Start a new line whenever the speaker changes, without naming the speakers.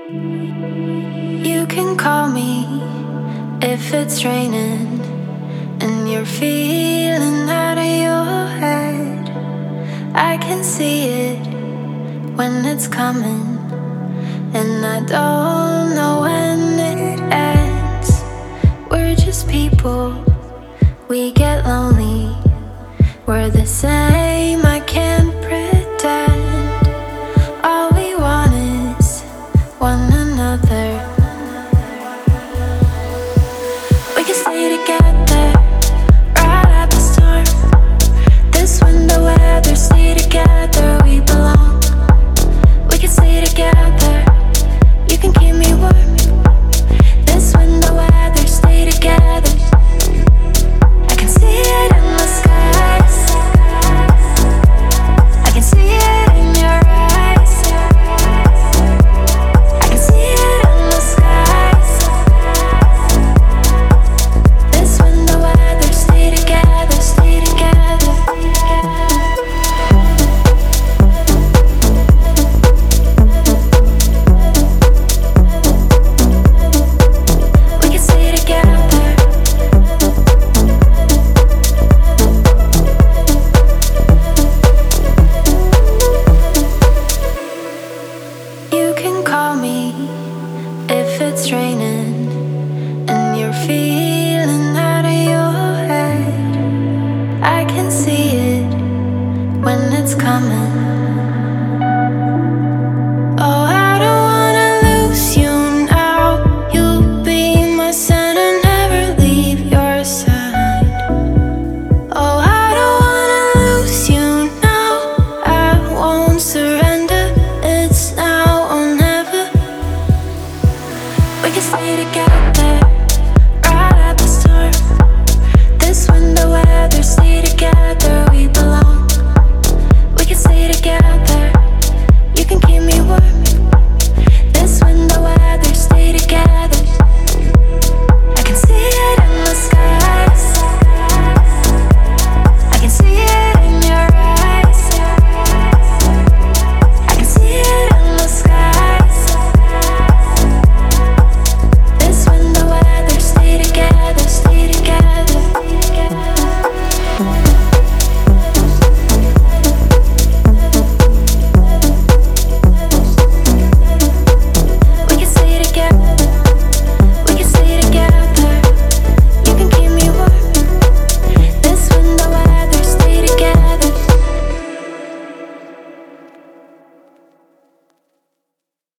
You can call me if it's raining and you're feeling out of your head. I can see it when it's coming, and I don't know when it ends. We're just people, we get lonely. We're the same, I can't pretend. All we want is one another. We can stay together, right at the storm. This winter weather, stay together, we belong. We can stay together.